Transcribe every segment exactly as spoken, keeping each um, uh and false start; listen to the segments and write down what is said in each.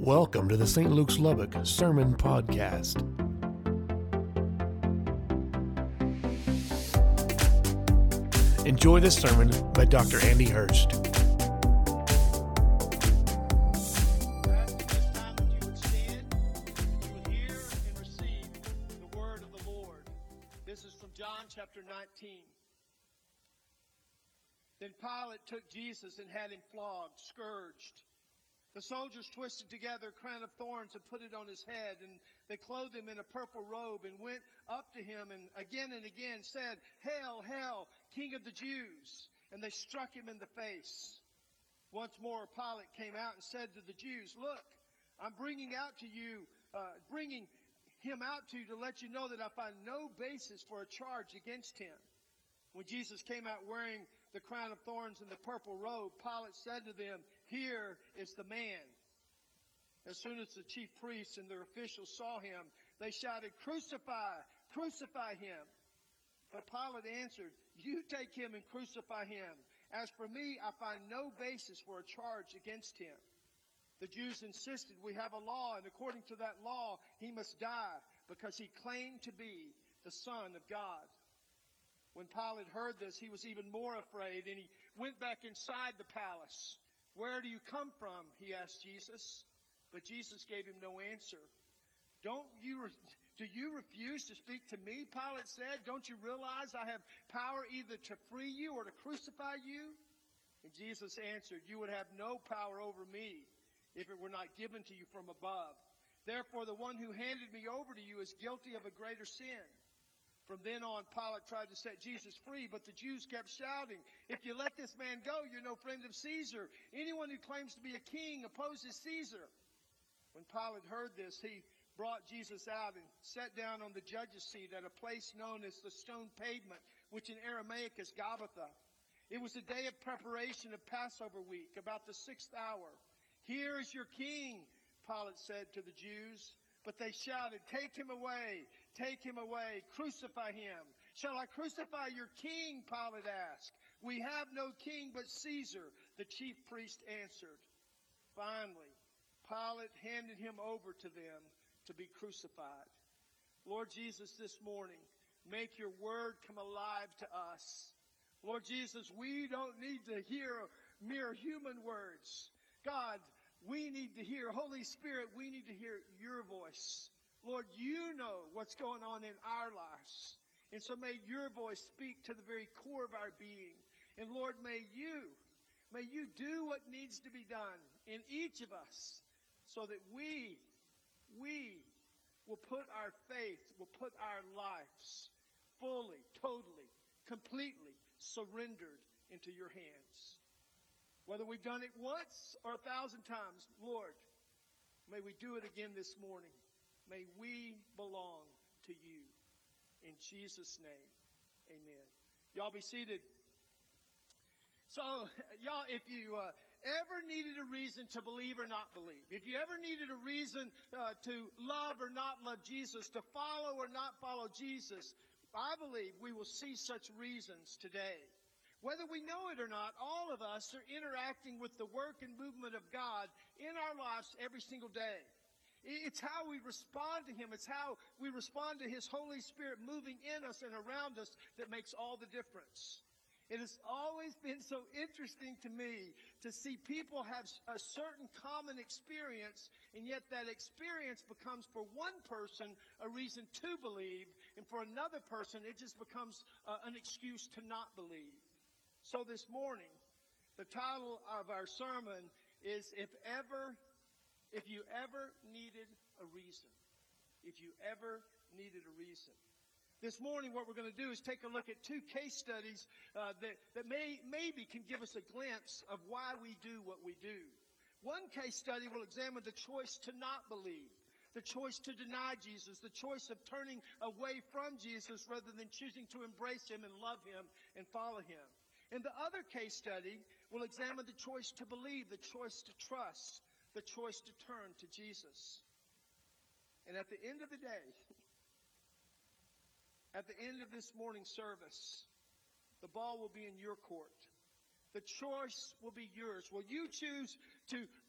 Welcome to the Saint Luke's Lubbock Sermon Podcast. Enjoy this sermon by Doctor Andy Hurst. At this time, that you would stand, that you would hear and receive the word of the Lord. This is from John chapter nineteen. Then Pilate took Jesus and had him flogged, scourged. The soldiers twisted together a crown of thorns and put it on his head, and they clothed him in a purple robe and went up to him and again and again said, "Hail, hail, King of the Jews!" And they struck him in the face. Once more Pilate came out and said to the Jews, "Look, I'm bringing out to you, uh, bringing him out to you to let you know that I find no basis for a charge against him." When Jesus came out wearing the crown of thorns and the purple robe, Pilate said to them, "Here is the man." As soon as the chief priests and their officials saw him, they shouted, "Crucify, crucify him." But Pilate answered, "You take him and crucify him. As for me, I find no basis for a charge against him." The Jews insisted, "We have a law, and according to that law, he must die, because he claimed to be the Son of God." When Pilate heard this, he was even more afraid, and he went back inside the palace. "Where do you come from?" he asked Jesus. But Jesus gave him no answer. Don't you re- do you refuse to speak to me?" Pilate said. "Don't you realize I have power either to free you or to crucify you?" And Jesus answered, "You would have no power over me if it were not given to you from above. Therefore, the one who handed me over to you is guilty of a greater sin." From then on, Pilate tried to set Jesus free, but the Jews kept shouting, "If you let this man go, you're no friend of Caesar. Anyone who claims to be a king opposes Caesar." When Pilate heard this, he brought Jesus out and sat down on the judge's seat at a place known as the Stone Pavement, which in Aramaic is Gabbatha. It was the day of preparation of Passover week, about the sixth hour. "Here is your king," Pilate said to the Jews. But they shouted, "Take him away, take him away, crucify him." "Shall I crucify your king?" Pilate asked. "We have no king but Caesar," the chief priest answered. Finally, Pilate handed him over to them to be crucified. Lord Jesus, this morning, make your word come alive to us. Lord Jesus, we don't need to hear mere human words. God, we need to hear, Holy Spirit, we need to hear your voice. Lord, you know what's going on in our lives. And so may your voice speak to the very core of our being. And Lord, may you, may you do what needs to be done in each of us so that we, we will put our faith, will put our lives fully, totally, completely surrendered into your hands. Whether we've done it once or a thousand times, Lord, may we do it again this morning. May we belong to you. In Jesus' name, amen. Y'all be seated. So, y'all, if you uh, ever needed a reason to believe or not believe, if you ever needed a reason uh, to love or not love Jesus, to follow or not follow Jesus, I believe we will see such reasons today. Whether we know it or not, all of us are interacting with the work and movement of God in our lives every single day. It's how we respond to Him. It's how we respond to His Holy Spirit moving in us and around us that makes all the difference. It has always been so interesting to me to see people have a certain common experience, and yet that experience becomes for one person a reason to believe, and for another person it just becomes uh, an excuse to not believe. So this morning, the title of our sermon is If Ever, If You Ever Needed a Reason. If you ever needed a reason. This morning, what we're going to do is take a look at two case studies uh, that, that may maybe can give us a glimpse of why we do what we do. One case study will examine the choice to not believe, the choice to deny Jesus, the choice of turning away from Jesus rather than choosing to embrace Him and love Him and follow Him. And the other case study will examine the choice to believe, the choice to trust, the choice to turn to Jesus. And at the end of the day, at the end of this morning's service, the ball will be in your court. The choice will be yours. Will you choose to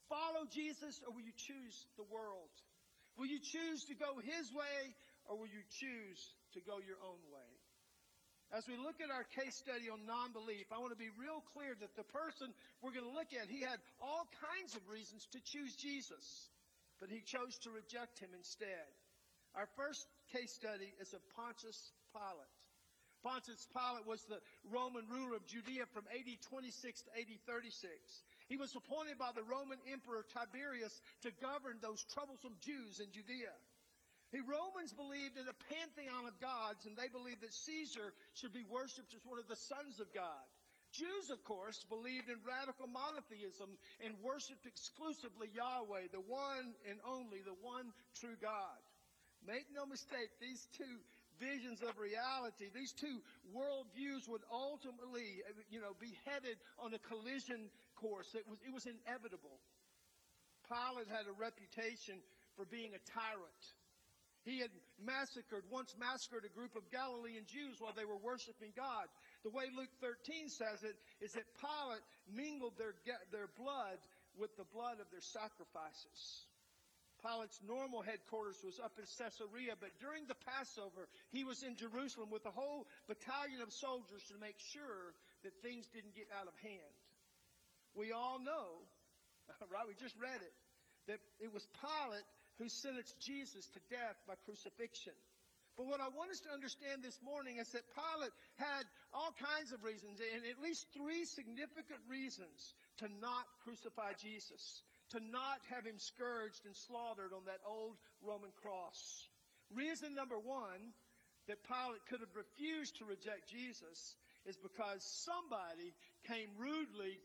follow Jesus, or will you choose the world? Will you choose to go his way, or will you choose to go your own way? As we look at our case study on non-belief, I want to be real clear that the person we're going to look at, he had all kinds of reasons to choose Jesus, but he chose to reject him instead. Our first case study is of Pontius Pilate. Pontius Pilate was the Roman ruler of Judea from A D twenty-six to A D thirty-six. He was appointed by the Roman Emperor Tiberius to govern those troublesome Jews in Judea. The Romans believed in a pantheon of gods, and they believed that Caesar should be worshipped as one of the sons of God. Jews, of course, believed in radical monotheism and worshipped exclusively Yahweh, the one and only, the one true God. Make no mistake, these two visions of reality, these two worldviews would ultimately, you know, be headed on a collision course. It was, it was inevitable. Pilate had a reputation for being a tyrant. He had massacred, once massacred a group of Galilean Jews while they were worshiping God. The way Luke thirteen says it is that Pilate mingled their, their blood with the blood of their sacrifices. Pilate's normal headquarters was up in Caesarea, but during the Passover, he was in Jerusalem with a whole battalion of soldiers to make sure that things didn't get out of hand. We all know, right, we just read it, that it was Pilate who sentenced Jesus to death by crucifixion. But what I want us to understand this morning is that Pilate had all kinds of reasons, and at least three significant reasons to not crucify Jesus, to not have him scourged and slaughtered on that old Roman cross. Reason number one that Pilate could have refused to reject Jesus is because somebody came rudely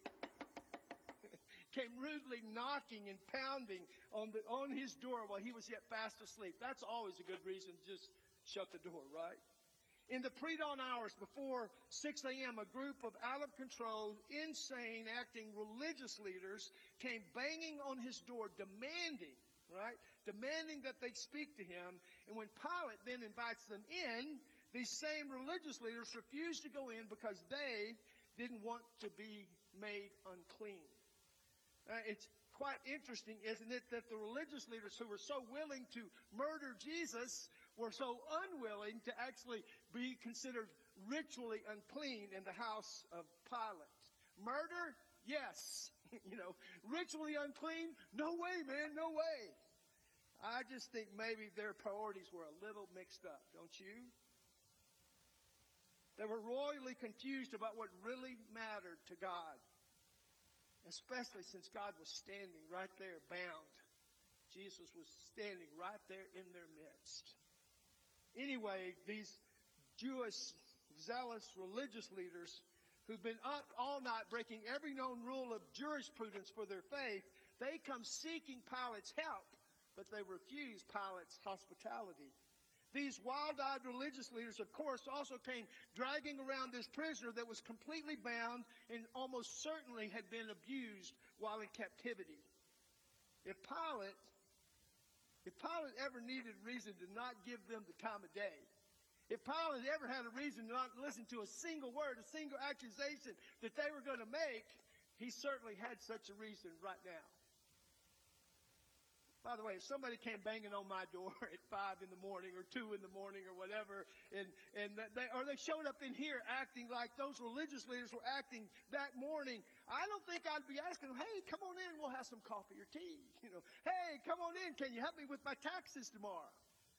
came rudely knocking and pounding on the on his door while he was yet fast asleep. That's always a good reason to just shut the door, right? In the pre-dawn hours before six a.m., a group of out-of-control, insane, acting religious leaders came banging on his door, demanding, right, demanding that they speak to him. And when Pilate then invites them in, these same religious leaders refused to go in because they didn't want to be made unclean. Uh, it's quite interesting, isn't it, that the religious leaders who were so willing to murder Jesus were so unwilling to actually be considered ritually unclean in the house of Pilate. Murder? Yes. You know, ritually unclean? No way, man, no way. I just think maybe their priorities were a little mixed up, don't you? They were royally confused about what really mattered to God. Especially since God was standing right there bound. Jesus was standing right there in their midst. Anyway, these Jewish, zealous religious leaders who've been up all night breaking every known rule of jurisprudence for their faith, they come seeking Pilate's help, but they refuse Pilate's hospitality. These wild-eyed religious leaders, of course, also came dragging around this prisoner that was completely bound and almost certainly had been abused while in captivity. If Pilate, if Pilate ever needed reason to not give them the time of day, if Pilate ever had a reason to not listen to a single word, a single accusation that they were going to make, he certainly had such a reason right now. By the way, if somebody came banging on my door at five in the morning or two in the morning or whatever, and, and they, or they showed up in here acting like those religious leaders were acting that morning, I don't think I'd be asking them, hey, come on in, we'll have some coffee or tea. You know, hey, come on in, can you help me with my taxes tomorrow?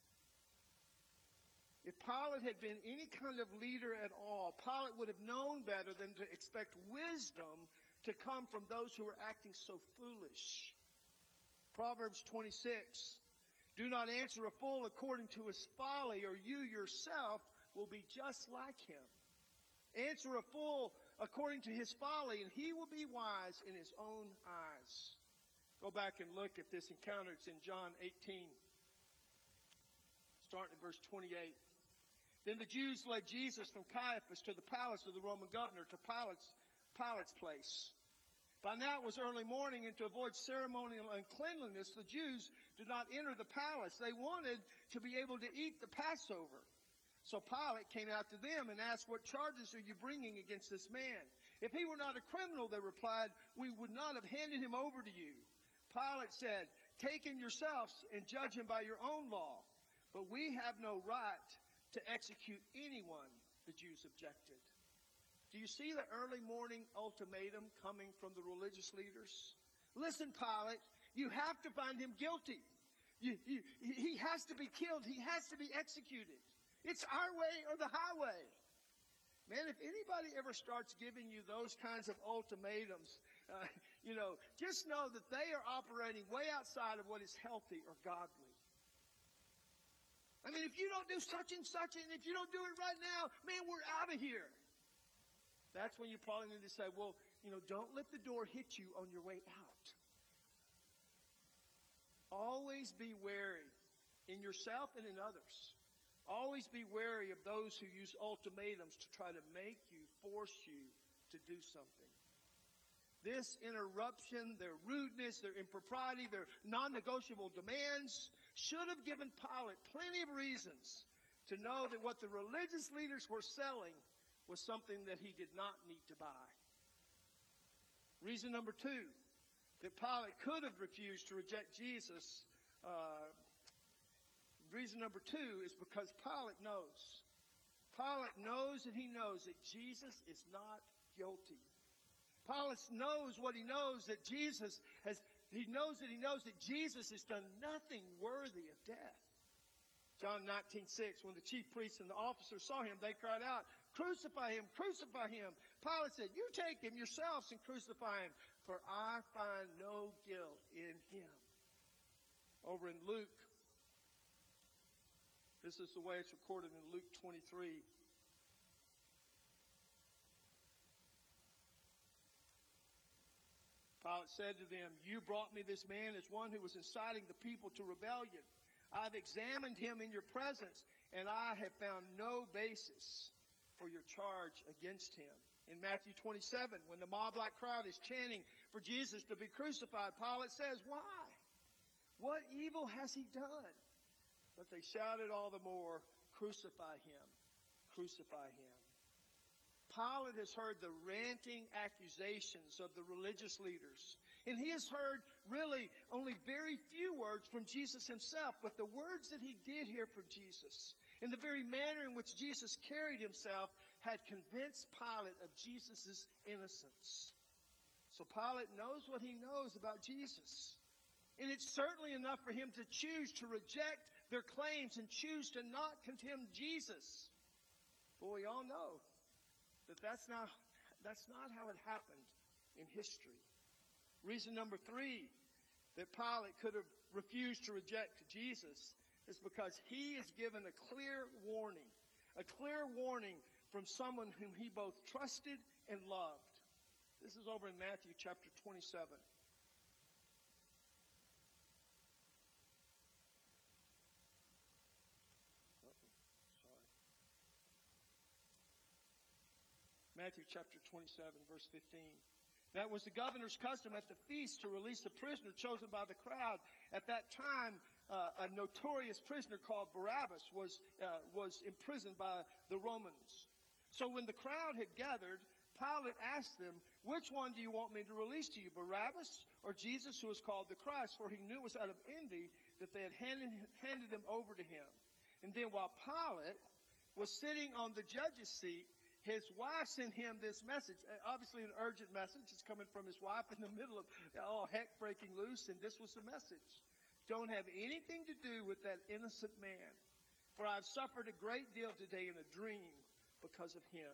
If Pilate had been any kind of leader at all, Pilate would have known better than to expect wisdom to come from those who were acting so foolish. Proverbs twenty-six, do not answer a fool according to his folly, or you yourself will be just like him. Answer a fool according to his folly, and he will be wise in his own eyes. Go back and look at this encounter. It's in John eighteen, starting at verse twenty-eight. Then the Jews led Jesus from Caiaphas to the palace of the Roman governor, to Pilate's, Pilate's place. By now it was early morning, and to avoid ceremonial uncleanliness, the Jews did not enter the palace. They wanted to be able to eat the Passover. So Pilate came out to them and asked, what charges are you bringing against this man? If he were not a criminal, they replied, we would not have handed him over to you. Pilate said, "Take him yourselves and judge him by your own law. But we have no right to execute anyone," the Jews objected. Do you see the early morning ultimatum coming from the religious leaders? Listen, Pilate, you have to find him guilty. You, you, he has to be killed. He has to be executed. It's our way or the highway. Man, if anybody ever starts giving you those kinds of ultimatums, uh, you know, just know that they are operating way outside of what is healthy or godly. I mean, if you don't do such and such, and if you don't do it right now, man, we're out of here. That's when you probably need to say, well, you know, don't let the door hit you on your way out. Always be wary in yourself and in others. Always be wary of those who use ultimatums to try to make you, force you to do something. This interruption, their rudeness, their impropriety, their non-negotiable demands should have given Pilate plenty of reasons to know that what the religious leaders were selling was something that he did not need to buy. Reason number two, that Pilate could have refused to reject Jesus. Uh, reason number two is because Pilate knows. Pilate knows that he knows that Jesus is not guilty. Pilate knows what he knows, that Jesus has, he knows that he knows that Jesus has done nothing worthy of death. John nineteen six, when the chief priests and the officers saw him, they cried out, "Crucify him, crucify him." Pilate said, "You take him yourselves and crucify him, for I find no guilt in him." Over in Luke, this is the way it's recorded in Luke twenty-three. Pilate said to them, "You brought me this man as one who was inciting the people to rebellion. I've examined him in your presence, and I have found no basis for your charge against him." In Matthew twenty-seven, when the mob-like crowd is chanting for Jesus to be crucified, Pilate says, "Why? What evil has he done?" But they shouted all the more, "Crucify him, crucify him." Pilate has heard the ranting accusations of the religious leaders. And he has heard really only very few words from Jesus himself. But the words that he did hear from Jesus, and the very manner in which Jesus carried himself, had convinced Pilate of Jesus' innocence. So Pilate knows what he knows about Jesus. And it's certainly enough for him to choose to reject their claims and choose to not condemn Jesus. But we all know that that's not, that's not how it happened in history. Reason number three that Pilate could have refused to reject Jesus is because he is given a clear warning, a clear warning from someone whom he both trusted and loved. This is over in Matthew chapter twenty-seven. Matthew chapter twenty-seven, verse fifteen. Now it was the governor's custom at the feast to release a prisoner chosen by the crowd. At that time, uh, a notorious prisoner called Barabbas was, uh, was imprisoned by the Romans. So when the crowd had gathered, Pilate asked them, "Which one do you want me to release to you, Barabbas or Jesus, who is called the Christ?" For he knew it was out of envy that they had handed, handed him over to him. And then while Pilate was sitting on the judge's seat, his wife sent him this message, obviously an urgent message. It's coming from his wife in the middle of all heck breaking loose, and this was the message. "Don't have anything to do with that innocent man, for I've suffered a great deal today in a dream because of him."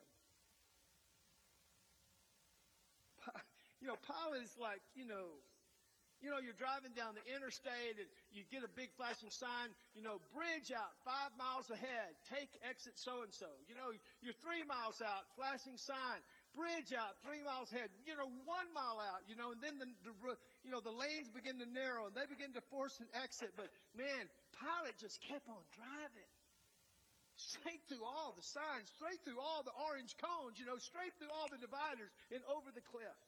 You know, Pilate is like, you know, You know, you're driving down the interstate and you get a big flashing sign, you know, bridge out five miles ahead, take exit so-and-so. You know, you're three miles out, flashing sign, bridge out three miles ahead, you know, one mile out, you know, and then the, the you know, the lanes begin to narrow and they begin to force an exit. But man, Pilate just kept on driving. Straight through all the signs, straight through all the orange cones, you know, straight through all the dividers and over the cliff.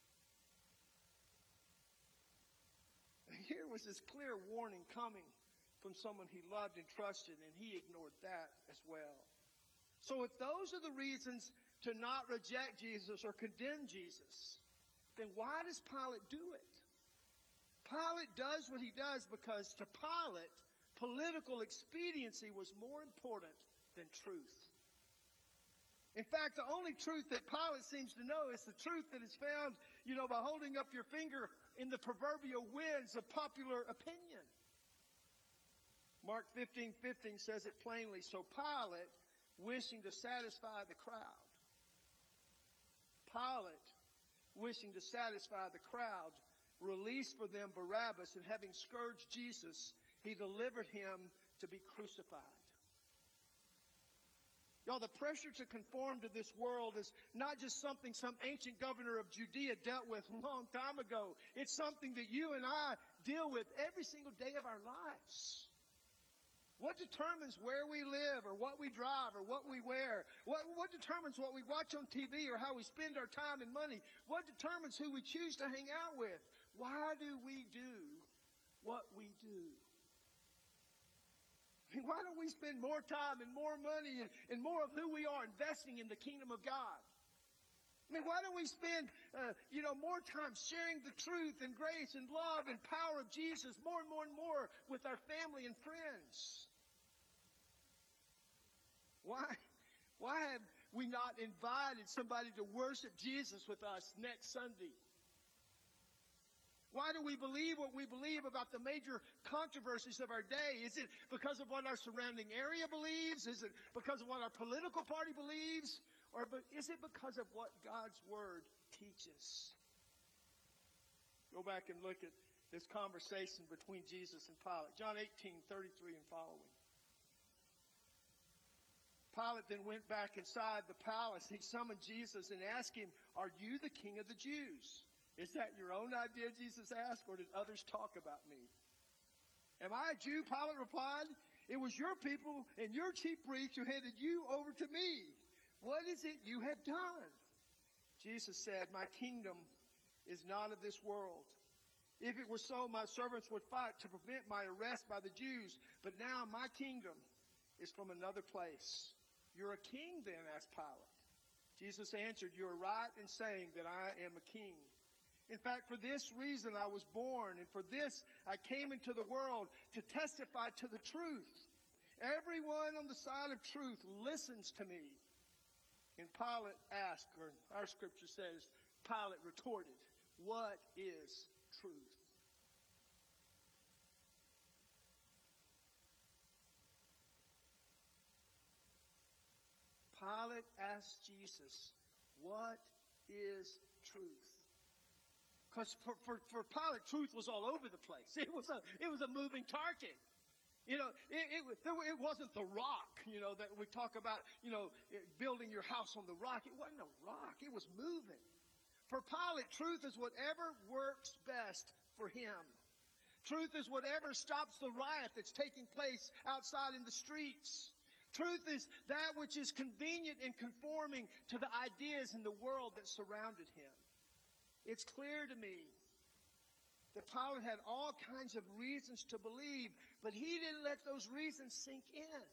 Here was this clear warning coming from someone he loved and trusted, and he ignored that as well. So if those are the reasons to not reject Jesus or condemn Jesus, then why does Pilate do it? Pilate does what he does because to Pilate, political expediency was more important than truth. In fact, the only truth that Pilate seems to know is the truth that is found, you know, by holding up your finger in the proverbial winds of popular opinion. Mark fifteen fifteen says it plainly. So Pilate, wishing to satisfy the crowd, Pilate, wishing to satisfy the crowd, released for them Barabbas, and having scourged Jesus, he delivered him to be crucified. Y'all, the pressure to conform to this world is not just something some ancient governor of Judea dealt with a long time ago. It's something that you and I deal with every single day of our lives. What determines where we live or what we drive or what we wear? What, what determines what we watch on T V or how we spend our time and money? What determines who we choose to hang out with? Why do we do what we do? I mean, why don't we spend more time and more money and, and more of who we are investing in the kingdom of God? I mean, why don't we spend, uh, you know, more time sharing the truth and grace and love and power of Jesus more and more and more with our family and friends? Why, why have we not invited somebody to worship Jesus with us next Sunday? Why do we believe what we believe about the major controversies of our day? Is it because of what our surrounding area believes? Is it because of what our political party believes? Or is it because of what God's Word teaches? Go back and look at this conversation between Jesus and Pilate. John eighteen, thirty-three and following. Pilate then went back inside the palace. He summoned Jesus and asked him, "Are you the king of the Jews?" "Is that your own idea," Jesus asked, "or did others talk about me?" "Am I a Jew?" Pilate replied. "It was your people and your chief priests who handed you over to me. What is it you have done?" Jesus said, "My kingdom is not of this world. If it were so, my servants would fight to prevent my arrest by the Jews. But now my kingdom is from another place." "You're a king then?" asked Pilate. Jesus answered, "You are right in saying that I am a king. In fact, for this reason I was born, and for this I came into the world, to testify to the truth. Everyone on the side of truth listens to me." And Pilate asked, or our scripture says, Pilate retorted, "What is truth?" Pilate asked Jesus, "What is truth?" Because for, for, for Pilate, truth was all over the place. It was a, it was a moving target. You know, it, it, it wasn't the rock, you know, that we talk about, you know, building your house on the rock. It wasn't a rock. It was moving. For Pilate, truth is whatever works best for him. Truth is whatever stops the riot that's taking place outside in the streets. Truth is that which is convenient and conforming to the ideas in the world that surrounded him. It's clear to me that Pilate had all kinds of reasons to believe, but he didn't let those reasons sink in.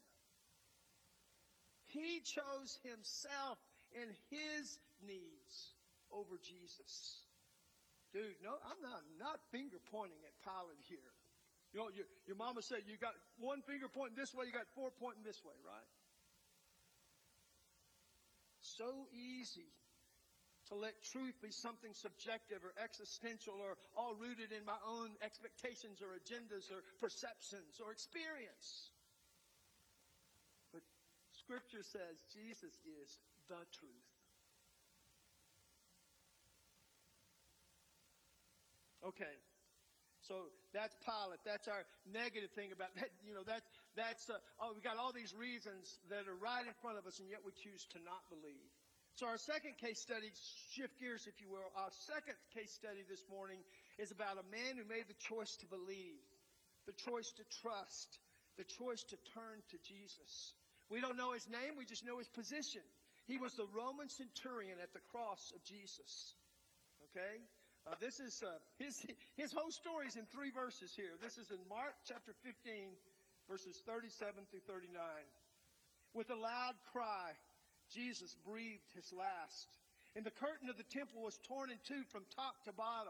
He chose himself and his needs over Jesus. Dude, no, I'm not, not finger pointing at Pilate here. You know, your, your mama said you got one finger pointing this way, you got four pointing this way, right? So easy to let truth be something subjective or existential or all rooted in my own expectations or agendas or perceptions or experience. But Scripture says Jesus is the truth. Okay, so that's Pilate. That's our negative thing about that. You know, that's, that's uh, oh, we got all these reasons that are right in front of us, and yet we choose to not believe. So our second case study, shift gears if you will, our second case study this morning is about a man who made the choice to believe, the choice to trust, the choice to turn to Jesus. We don't know his name, we just know his position. He was the Roman centurion at the cross of Jesus. Okay? Uh, this is, uh, his, his whole story is in three verses here. This is in Mark chapter fifteen, verses thirty-seven through thirty-nine. With a loud cry, Jesus breathed his last, and the curtain of the temple was torn in two from top to bottom.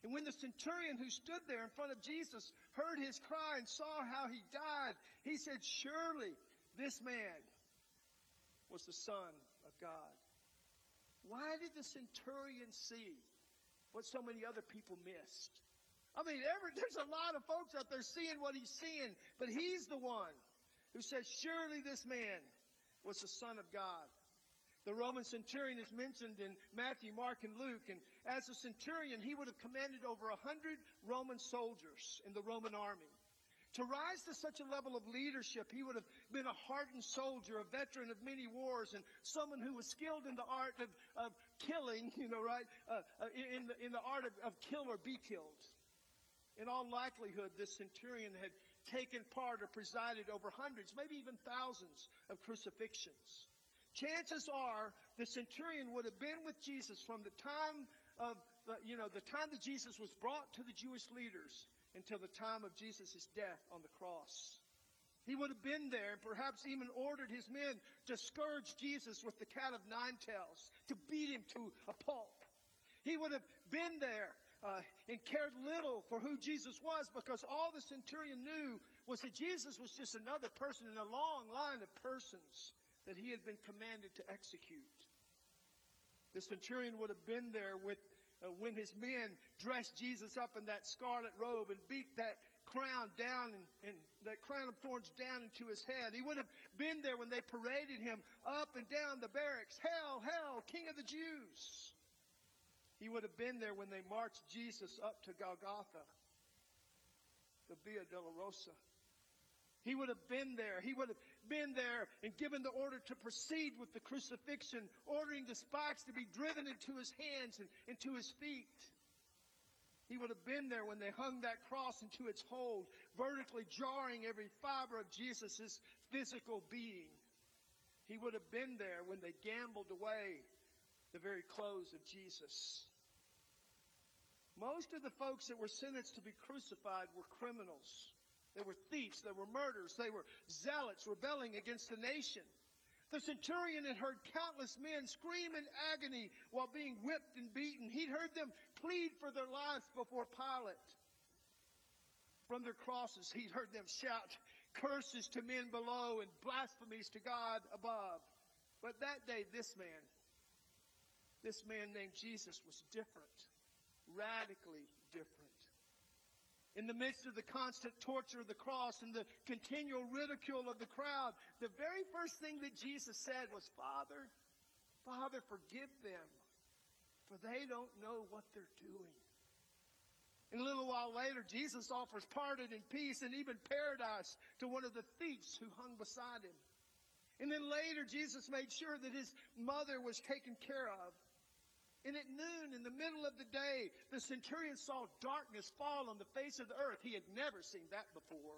And when the centurion who stood there in front of Jesus heard his cry and saw how he died, he said, surely this man was the Son of God. Why did the centurion see what so many other people missed? I mean, every, there's a lot of folks out there seeing what he's seeing, but he's the one who says, surely this man was the Son of God. The Roman centurion is mentioned in Matthew, Mark, and Luke. And as a centurion, he would have commanded over a hundred Roman soldiers in the Roman army. To rise to such a level of leadership, he would have been a hardened soldier, a veteran of many wars, and someone who was skilled in the art of, of killing, you know, right, uh, uh, in, the, in the art of, of kill or be killed. In all likelihood, this centurion had taken part or presided over hundreds, maybe even thousands of crucifixions. Chances are the centurion would have been with Jesus from the time of, the, you know, the time that Jesus was brought to the Jewish leaders until the time of Jesus' death on the cross. He would have been there and perhaps even ordered his men to scourge Jesus with the cat of nine tails, to beat him to a pulp. He would have been there uh, and cared little for who Jesus was, because all the centurion knew was that Jesus was just another person in a long line of persons that he had been commanded to execute. The centurion would have been there with uh, when his men dressed Jesus up in that scarlet robe and beat that crown down and, and that crown of thorns down into his head. He would have been there when they paraded him up and down the barracks. Hail, hail, King of the Jews. He would have been there when they marched Jesus up to Golgotha, the Via Dolorosa. He would have been there. He would have been there and given the order to proceed with the crucifixion, ordering the spikes to be driven into his hands and into his feet. He would have been there when they hung that cross into its hold, vertically jarring every fiber of Jesus' physical being. He would have been there when they gambled away the very clothes of Jesus. Most of the folks that were sentenced to be crucified were criminals. They were thieves. They were murderers. They were zealots rebelling against the nation. The centurion had heard countless men scream in agony while being whipped and beaten. He'd heard them plead for their lives before Pilate. From their crosses, he'd heard them shout curses to men below and blasphemies to God above. But that day, this man, this man named Jesus was different, radically different. In the midst of the constant torture of the cross and the continual ridicule of the crowd, the very first thing that Jesus said was, Father, Father, forgive them, for they don't know what they're doing. And a little while later, Jesus offers pardon and peace and even paradise to one of the thieves who hung beside him. And then later, Jesus made sure that his mother was taken care of. And at noon, in the middle of the day, the centurion saw darkness fall on the face of the earth. He had never seen that before.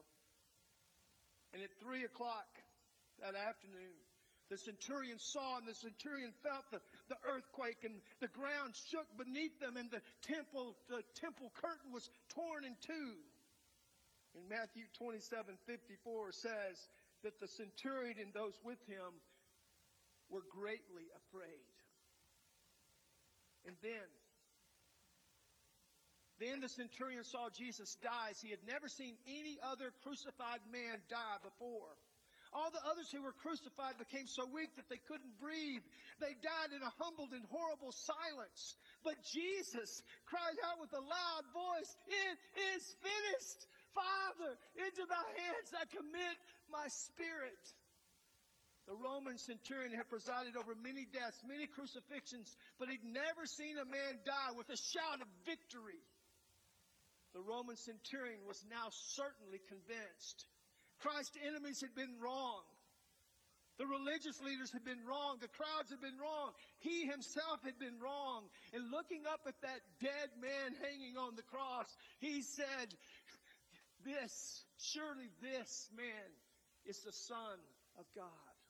And at three o'clock that afternoon, the centurion saw and the centurion felt the, the earthquake, and the ground shook beneath them, and the temple, the temple curtain was torn in two. And Matthew twenty-seven fifty-four says that the centurion and those with him were greatly afraid. And then, then the centurion saw Jesus die as he had never seen any other crucified man die before. All the others who were crucified became so weak that they couldn't breathe. They died in a humbled and horrible silence. But Jesus cried out with a loud voice, "It is finished! Father, into thy hands I commit my spirit." The Roman centurion had presided over many deaths, many crucifixions, but he'd never seen a man die with a shout of victory. The Roman centurion was now certainly convinced. Christ's enemies had been wrong. The religious leaders had been wrong. The crowds had been wrong. He himself had been wrong. And looking up at that dead man hanging on the cross, he said, "This, surely this man is the Son of God."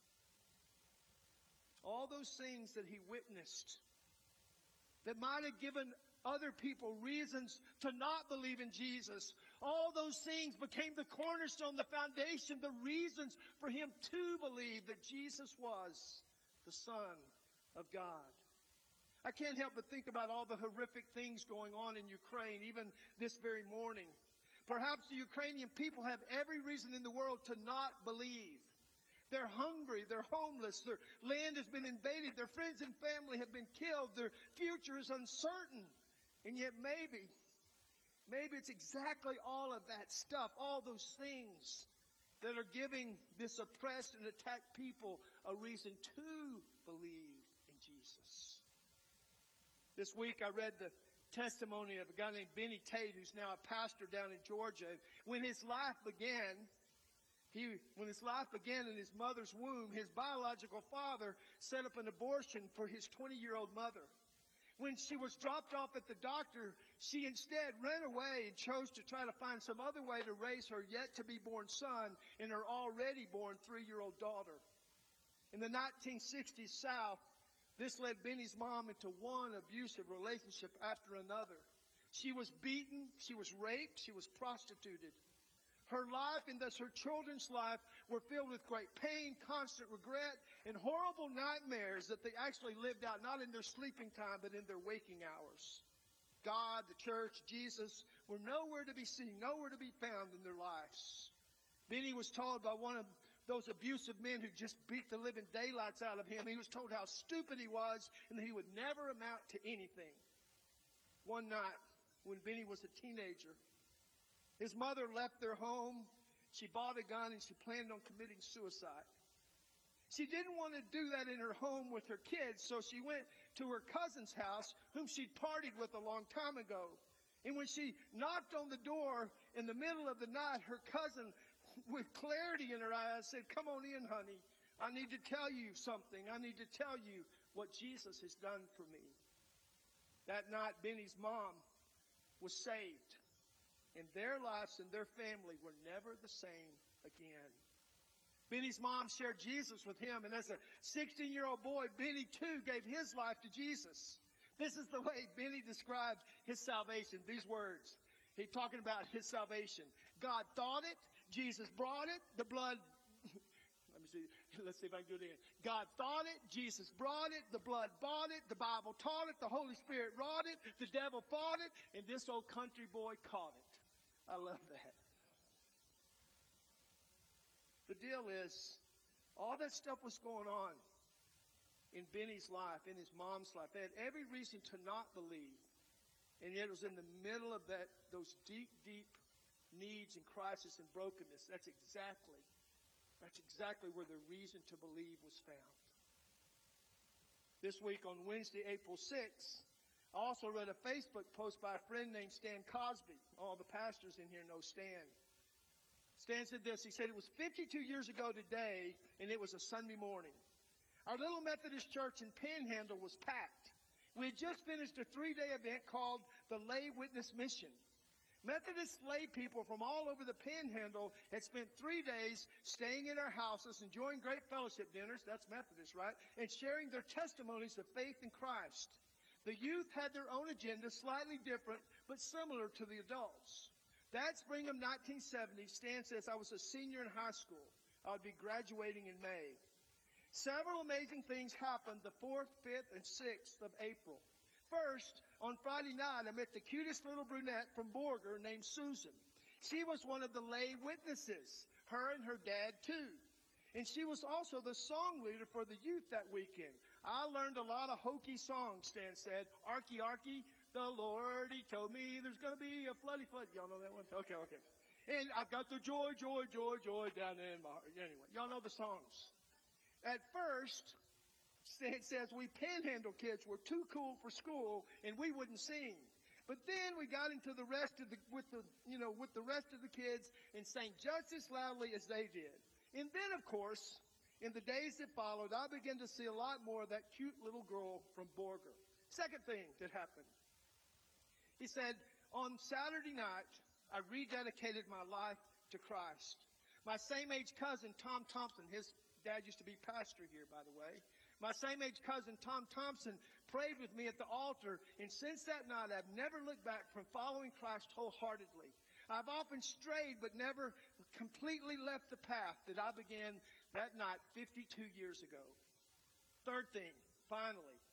All those things that he witnessed that might have given other people reasons to not believe in Jesus, all those things became the cornerstone, the foundation, the reasons for him to believe that Jesus was the Son of God. I can't help but think about all the horrific things going on in Ukraine, even this very morning. Perhaps the Ukrainian people have every reason in the world to not believe. They're hungry, they're homeless, their land has been invaded, their friends and family have been killed, their future is uncertain. And yet maybe, maybe it's exactly all of that stuff, all those things that are giving this oppressed and attacked people a reason to believe in Jesus. This week I read the testimony of a guy named Benny Tate, who's now a pastor down in Georgia. When his life began, he, when his life began in his mother's womb, his biological father set up an abortion for his twenty-year-old mother. When she was dropped off at the doctor, she instead ran away and chose to try to find some other way to raise her yet-to-be-born son and her already-born three-year-old daughter. In the nineteen sixties South, this led Benny's mom into one abusive relationship after another. She was beaten, she was raped, she was prostituted. Her life and thus her children's life were filled with great pain, constant regret, and horrible nightmares that they actually lived out not in their sleeping time but in their waking hours. God, the church, Jesus were nowhere to be seen, nowhere to be found in their lives. Benny was told by one of those abusive men who just beat the living daylights out of him, he was told how stupid he was and that he would never amount to anything. One night, when Benny was a teenager, his mother left their home, she bought a gun, and she planned on committing suicide. She didn't want to do that in her home with her kids, so she went to her cousin's house, whom she'd partied with a long time ago. And when she knocked on the door in the middle of the night, her cousin, with clarity in her eyes, said, "Come on in, honey. I need to tell you something. I need to tell you what Jesus has done for me." That night, Benny's mom was saved. And their lives and their family were never the same again. Benny's mom shared Jesus with him, and as a sixteen-year-old boy, Benny too gave his life to Jesus. This is the way Benny described his salvation, these words. He's talking about his salvation. God thought it, Jesus brought it, the blood, let me see, let's see if I can do it again. God thought it, Jesus brought it, the blood bought it, the Bible taught it, the Holy Spirit wrought it, the devil fought it, and this old country boy caught it. I love that. The deal is, all that stuff was going on in Benny's life, in his mom's life. They had every reason to not believe. And yet it was in the middle of that, those deep, deep needs and crisis and brokenness. That's exactly, that's exactly where the reason to believe was found. This week on Wednesday, April sixth, I also read a Facebook post by a friend named Stan Cosby. All the pastors in here know Stan. Stan said this. He said, "It was fifty-two years ago today, and it was a Sunday morning. Our little Methodist church in Panhandle was packed. We had just finished a three-day event called the Lay Witness Mission. Methodist lay people from all over the Panhandle had spent three days staying in our houses, enjoying great fellowship dinners," that's Methodist, right, "and sharing their testimonies of faith in Christ. The youth had their own agenda, slightly different, but similar to the adults. That spring of nineteen seventy, Stan says, I was a senior in high school. I would be graduating in May. Several amazing things happened the fourth, fifth, and sixth of April. First, on Friday night, I met the cutest little brunette from Borger named Susan. She was one of the lay witnesses, her and her dad too. And she was also the song leader for the youth that weekend. I learned a lot of hokey songs, Stan said. Arky, Arky, the Lord, he told me there's going to be a floody flood. Y'all know that one? Okay, okay. And I've got the joy, joy, joy, joy down in my heart. Anyway, y'all know the songs. At first, Stan says, we Panhandle kids were too cool for school, and we wouldn't sing. But then we got into the rest of the, with the, you know, with the rest of the kids and sang just as loudly as they did. And then, of course, in the days that followed, I began to see a lot more of that cute little girl from Borger. Second thing that happened. He said, on Saturday night, I rededicated my life to Christ. My same-age cousin, Tom Thompson, his dad used to be pastor here, by the way. My same-age cousin, Tom Thompson, prayed with me at the altar, and since that night, I've never looked back from following Christ wholeheartedly. I've often strayed, but never completely left the path that I began that night fifty-two years ago. Third thing, finally,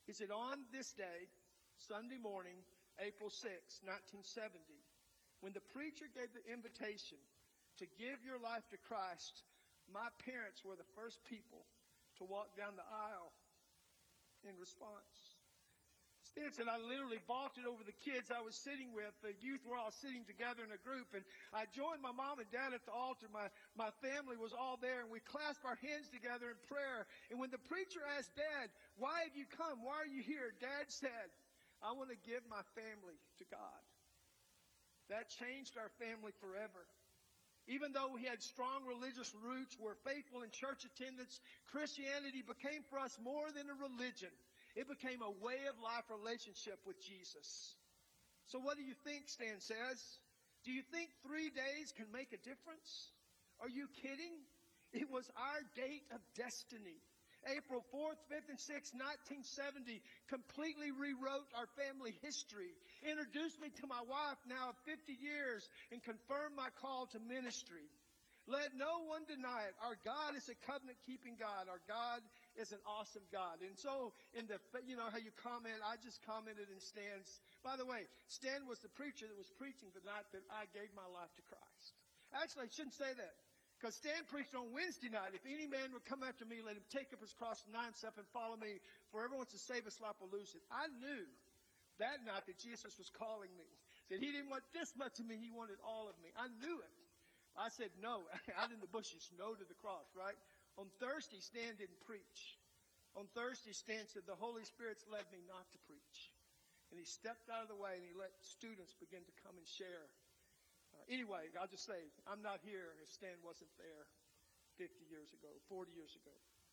He said, on this day, Sunday morning, April sixth, nineteen seventy, when the preacher gave the invitation to give your life to Christ, my parents were the first people to walk down the aisle in response. Stan said, I literally vaulted over the kids I was sitting with. The youth were all sitting together in a group, and I joined my mom and dad at the altar. My, my family was all there, and we clasped our hands together in prayer. And when the preacher asked Dad, why have you come? Why are you here? Dad said, I want to give my family to God. That changed our family forever. Even though we had strong religious roots, were faithful in church attendance, Christianity became for us more than a religion. It became a way of life relationship with Jesus. So what do you think, Stan says? Do you think three days can make a difference? Are you kidding? It was our date of destiny. April fourth, fifth, and sixth, nineteen seventy, completely rewrote our family history, introduced me to my wife now of fifty years, and confirmed my call to ministry. Let no one deny it. Our God is a covenant-keeping God. Our God is an awesome God. And so, in the, you know how you comment, I just commented in Stan's. By the way, Stan was the preacher that was preaching the night that I gave my life to Christ. Actually, I shouldn't say that, because Stan preached on Wednesday night. If any man would come after me, let him take up his cross and deny himself and follow me. For everyone to save his life will lose it. I knew that night that Jesus was calling me. That he didn't want this much of me. He wanted all of me. I knew it. I said no, out in the bushes, no to the cross, right? On Thursday, Stan didn't preach. On Thursday, Stan said, the Holy Spirit's led me not to preach. And he stepped out of the way and he let students begin to come and share. Uh, anyway, I'll just say, I'm not here if Stan wasn't there fifty years ago, forty years ago.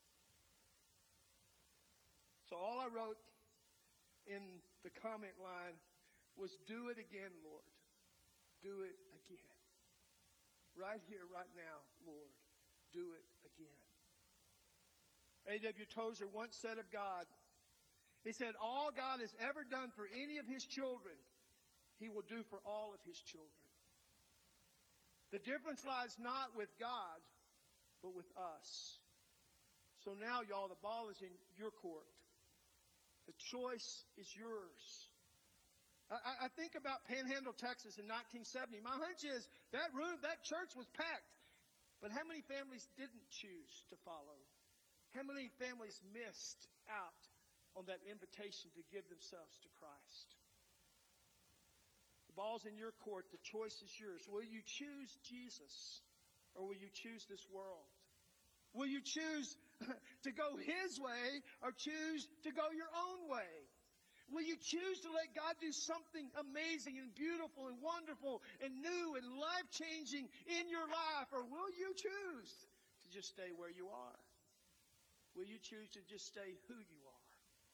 So all I wrote in the comment line was, do it again, Lord. Do it again. Right here, right now, Lord, do it again. A W Tozer once said of God, he said, all God has ever done for any of his children, he will do for all of his children. The difference lies not with God, but with us. So now, y'all, the ball is in your court. The choice is yours. I, I think about Panhandle, Texas in nineteen seventy. My hunch is that room, that church was packed. But how many families didn't choose to follow? How many families missed out on that invitation to give themselves to Christ? The ball's in your court. The choice is yours. Will you choose Jesus or will you choose this world? Will you choose to go his way or choose to go your own way? Will you choose to let God do something amazing and beautiful and wonderful and new and life-changing in your life? Or will you choose to just stay where you are? Will you choose to just stay who you are?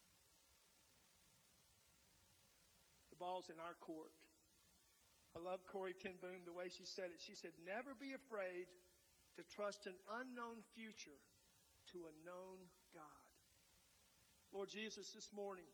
The ball's in our court. I love Corrie ten Boom, the way she said it. She said, never be afraid to trust an unknown future to a known God. Lord Jesus, this morning,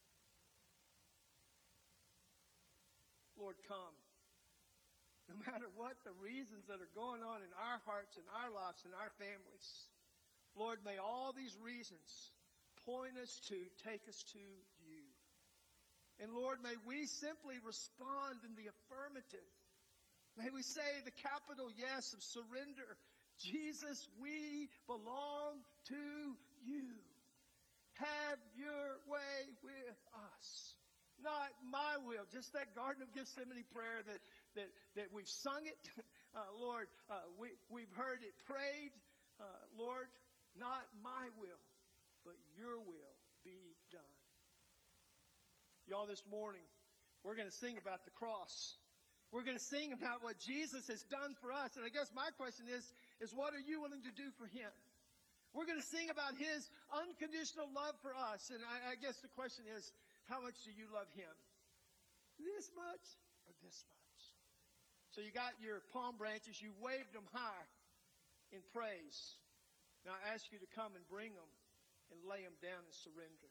Lord, come. No matter what the reasons that are going on in our hearts and our lives and our families, Lord, may all these reasons point us to, take us to you. And Lord, may we simply respond in the affirmative. May we say the capital yes of surrender. Jesus, we belong to you. Have your way with us. Not my will. Just that Garden of Gethsemane prayer that, that, that we've sung it. Uh, Lord, uh, we, we've heard it prayed. Uh, Lord, not my will, but your will be done. Y'all, this morning, we're going to sing about the cross. We're going to sing about what Jesus has done for us. And I guess my question is, is what are you willing to do for him? We're going to sing about his unconditional love for us. And I, I guess the question is, how much do you love him? This much or this much? So you got your palm branches. You waved them high in praise. Now I ask you to come and bring them and lay them down and surrender.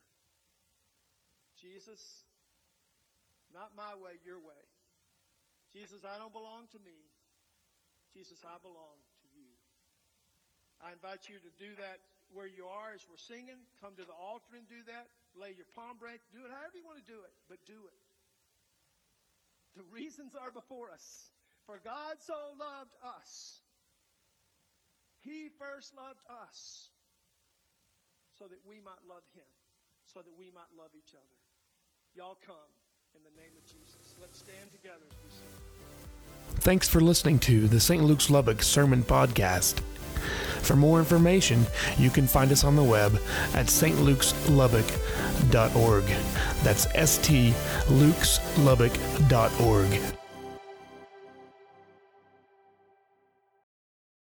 Jesus, not my way, your way. Jesus, I don't belong to me. Jesus, I belong to you. I invite you to do that where you are as we're singing. Come to the altar and do that. Lay your palm branch. Do it however you want to do it, but do it. The reasons are before us. For God so loved us. He first loved us so that we might love him, so that we might love each other. Y'all come in the name of Jesus. Let's stand together as we sing. Thanks for listening to the Saint Luke's Lubbock Sermon Podcast. For more information, you can find us on the web at s t lukes lubbock dot org. That's S T lukes lubbock dot org.